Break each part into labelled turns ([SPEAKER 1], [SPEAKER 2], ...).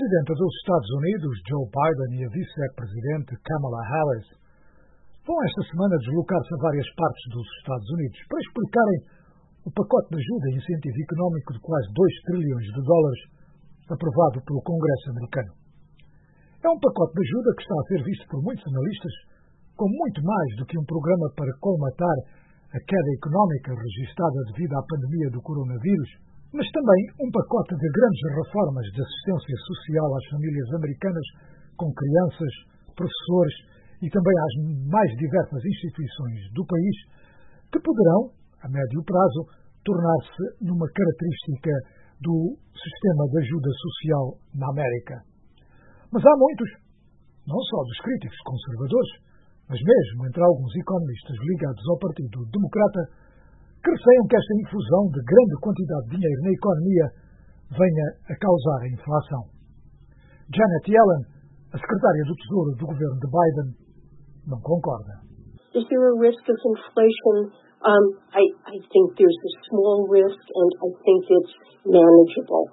[SPEAKER 1] presidente dos Estados Unidos, Joe Biden, e a vice-presidente Kamala Harris vão esta semana deslocar-se a várias partes dos Estados Unidos para explicarem o pacote de ajuda e incentivo económico de quase 2 trilhões de dólares aprovado pelo Congresso americano. É um pacote de ajuda que está a ser visto por muitos analistas como muito mais do que um programa para colmatar a queda económica registada devido à pandemia do coronavírus, mas também um pacote de grandes reformas de assistência social às famílias americanas com crianças, professores e também às mais diversas instituições do país, que poderão, a médio prazo, tornar-se numa característica do sistema de ajuda social na América. Mas há muitos, não só dos críticos conservadores, mas mesmo entre alguns economistas ligados ao Partido Democrata, que receiam que esta infusão de grande quantidade de dinheiro na economia venha a causar a inflação. Janet Yellen, a secretária do Tesouro do governo de Biden, não concorda.
[SPEAKER 2] Is there a risk of inflation? I think there's a small risk, and I think it's manageable.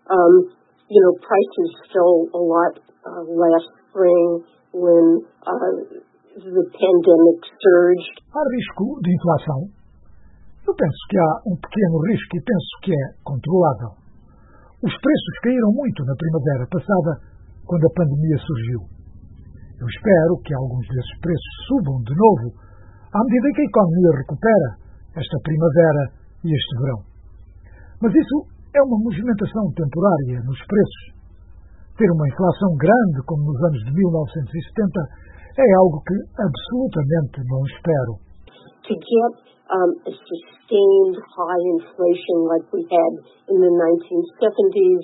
[SPEAKER 2] Prices fell a lot last spring when the pandemic surged.
[SPEAKER 1] Há risco de inflação? Eu penso que há um pequeno risco e penso que é controlável. Os preços caíram muito na primavera passada, quando a pandemia surgiu. Eu espero que alguns desses preços subam de novo à medida que a economia recupera esta primavera e este verão. Mas isso é uma movimentação temporária nos preços. Ter uma inflação grande, como nos anos de 1970, é algo que absolutamente não espero.
[SPEAKER 2] To get a sustained high inflation like we had in the 1970s,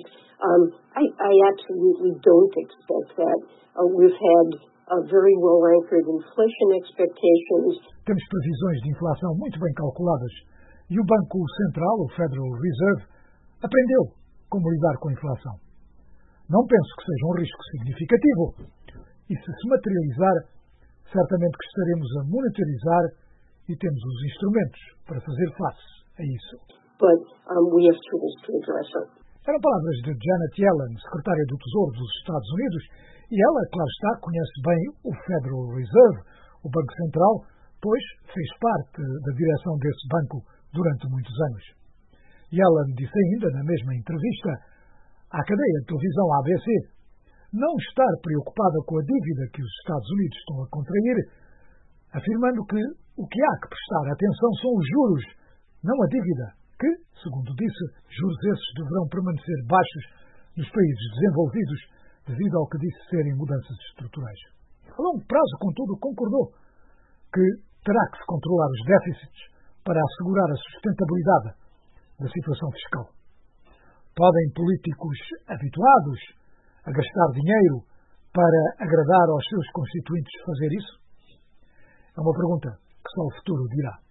[SPEAKER 2] I absolutely don't expect that. We've had very well-anchored inflation expectations.
[SPEAKER 1] Temos previsões de inflação muito bem calculadas e o Banco Central, o Federal Reserve, aprendeu como lidar com a inflação. Não penso que seja um risco significativo e, se materializar, certamente que estaremos a monitorizar e temos os instrumentos para fazer face a isso.
[SPEAKER 2] But we have tools to address it.
[SPEAKER 1] Eram palavras de Janet Yellen, secretária do Tesouro dos Estados Unidos, e ela, claro está, conhece bem o Federal Reserve, o Banco Central, pois fez parte da direção desse banco durante muitos anos. Yellen disse ainda, na mesma entrevista à cadeia de televisão ABC, não estar preocupada com a dívida que os Estados Unidos estão a contrair, afirmando que o que há que prestar atenção são os juros, não a dívida, que, segundo disse, juros esses deverão permanecer baixos nos países desenvolvidos devido ao que disse serem mudanças estruturais. A longo prazo, contudo, concordou que terá que se controlar os déficits para assegurar a sustentabilidade da situação fiscal. Podem políticos habituados a gastar dinheiro para agradar aos seus constituintes fazer isso? É uma pergunta que só o futuro dirá.